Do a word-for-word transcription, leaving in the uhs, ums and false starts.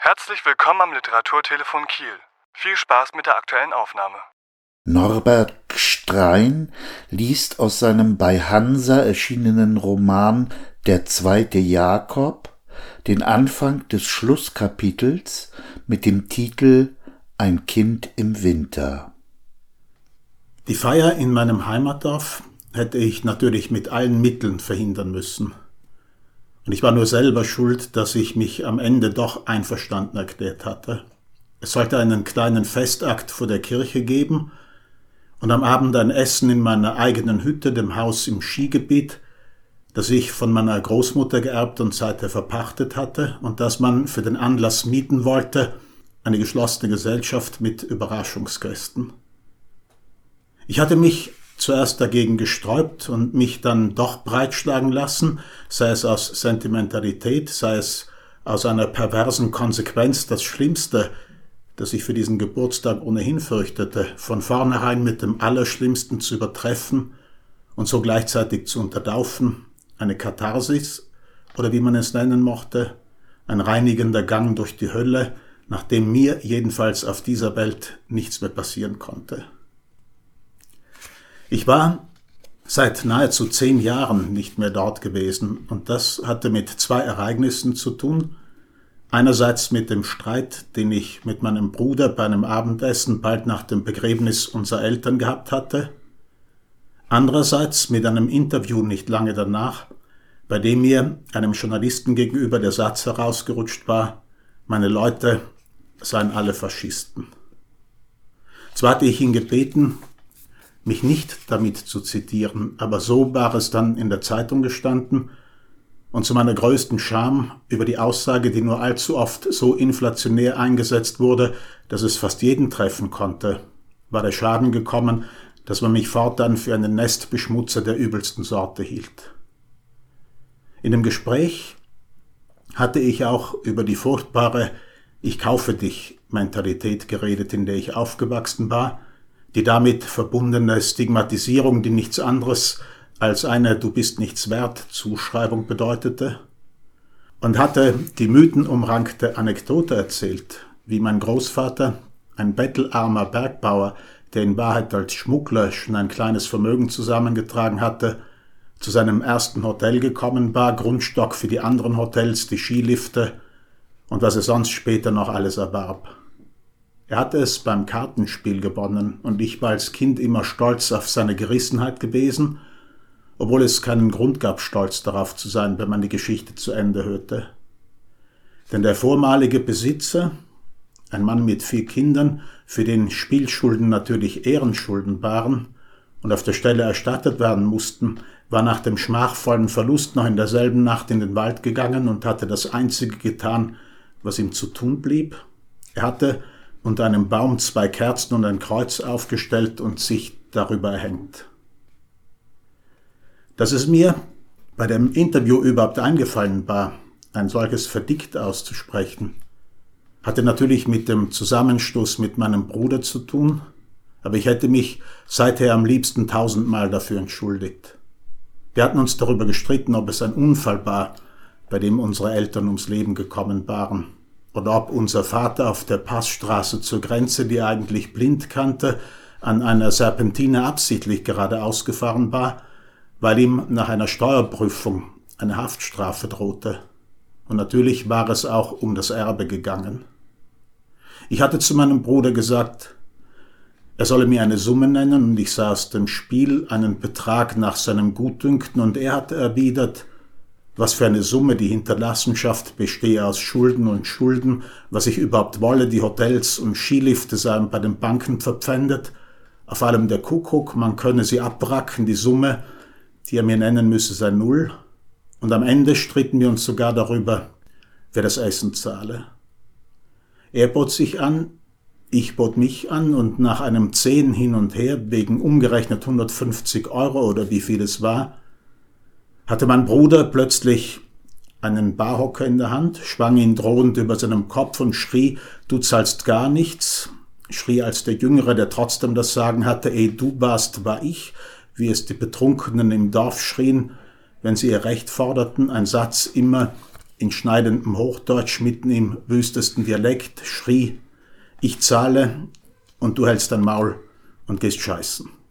Herzlich willkommen am Literaturtelefon Kiel. Viel Spaß mit der aktuellen Aufnahme. Norbert Gstrein liest aus seinem bei Hansa erschienenen Roman Der zweite Jakob den Anfang des Schlusskapitels mit dem Titel Ein Kind im Winter. Die Feier in meinem Heimatdorf hätte ich natürlich mit allen Mitteln verhindern müssen. Und ich war nur selber schuld, dass ich mich am Ende doch einverstanden erklärt hatte. Es sollte einen kleinen Festakt vor der Kirche geben und am Abend ein Essen in meiner eigenen Hütte, dem Haus im Skigebiet, das ich von meiner Großmutter geerbt und seither verpachtet hatte und das man für den Anlass mieten wollte, eine geschlossene Gesellschaft mit Überraschungsgästen. Ich hatte mich zuerst dagegen gesträubt und mich dann doch breitschlagen lassen, sei es aus Sentimentalität, sei es aus einer perversen Konsequenz, das Schlimmste, das ich für diesen Geburtstag ohnehin fürchtete, von vornherein mit dem Allerschlimmsten zu übertreffen und so gleichzeitig zu unterlaufen, eine Katharsis oder wie man es nennen mochte, ein reinigender Gang durch die Hölle, nachdem mir jedenfalls auf dieser Welt nichts mehr passieren konnte. Ich war seit nahezu zehn Jahren nicht mehr dort gewesen und das hatte mit zwei Ereignissen zu tun. Einerseits mit dem Streit, den ich mit meinem Bruder bei einem Abendessen bald nach dem Begräbnis unserer Eltern gehabt hatte. Andererseits mit einem Interview nicht lange danach, bei dem mir, einem Journalisten gegenüber, der Satz herausgerutscht war, meine Leute seien alle Faschisten. Zwar hatte ich ihn gebeten, mich nicht damit zu zitieren, aber so war es dann in der Zeitung gestanden und zu meiner größten Scham über die Aussage, die nur allzu oft so inflationär eingesetzt wurde, dass es fast jeden treffen konnte, war der Schaden gekommen, dass man mich fortan für einen Nestbeschmutzer der übelsten Sorte hielt. In dem Gespräch hatte ich auch über die furchtbare Ich kaufe dich Mentalität geredet, in der ich aufgewachsen war, die damit verbundene Stigmatisierung, die nichts anderes als eine Du bist nichts wert Zuschreibung bedeutete, und hatte die mythenumrankte Anekdote erzählt, wie mein Großvater, ein bettelarmer Bergbauer, der in Wahrheit als Schmuggler schon ein kleines Vermögen zusammengetragen hatte, zu seinem ersten Hotel gekommen war, Grundstock für die anderen Hotels, die Skilifte und was er sonst später noch alles erwarb. Er hatte es beim Kartenspiel gewonnen und ich war als Kind immer stolz auf seine Gerissenheit gewesen, obwohl es keinen Grund gab, stolz darauf zu sein, wenn man die Geschichte zu Ende hörte. Denn der vormalige Besitzer, ein Mann mit vier Kindern, für den Spielschulden natürlich Ehrenschulden waren und auf der Stelle erstattet werden mussten, war nach dem schmachvollen Verlust noch in derselben Nacht in den Wald gegangen und hatte das Einzige getan, was ihm zu tun blieb. Er hatte unter einem Baum zwei Kerzen und ein Kreuz aufgestellt und sich darüber erhängt. Dass es mir bei dem Interview überhaupt eingefallen war, ein solches Verdikt auszusprechen, hatte natürlich mit dem Zusammenstoß mit meinem Bruder zu tun, aber ich hätte mich seither am liebsten tausendmal dafür entschuldigt. Wir hatten uns darüber gestritten, ob es ein Unfall war, bei dem unsere Eltern ums Leben gekommen waren, oder ob unser Vater auf der Passstraße zur Grenze, die er eigentlich blind kannte, an einer Serpentine absichtlich geradeaus gefahren war, weil ihm nach einer Steuerprüfung eine Haftstrafe drohte. Und natürlich war es auch um das Erbe gegangen. Ich hatte zu meinem Bruder gesagt, er solle mir eine Summe nennen und ich sah aus dem Spiel einen Betrag nach seinem Gutdünken und er hatte erwidert, was für eine Summe, die Hinterlassenschaft bestehe aus Schulden und Schulden, was ich überhaupt wolle, die Hotels und Skilifte seien bei den Banken verpfändet, auf allem der Kuckuck, man könne sie abbracken, die Summe, die er mir nennen müsse, sei null, und am Ende stritten wir uns sogar darüber, wer das Essen zahle. Er bot sich an, ich bot mich an und nach einem Zehn hin und her, wegen umgerechnet hundertfünfzig Euro oder wie viel es war, hatte mein Bruder plötzlich einen Barhocker in der Hand, schwang ihn drohend über seinem Kopf und schrie, du zahlst gar nichts, schrie als der Jüngere, der trotzdem das Sagen hatte, eh du warst, war ich, wie es die Betrunkenen im Dorf schrien, wenn sie ihr Recht forderten, ein Satz immer, in schneidendem Hochdeutsch mitten im wüstesten Dialekt schrie: Ich zahle und du hältst dein Maul und gehst scheißen.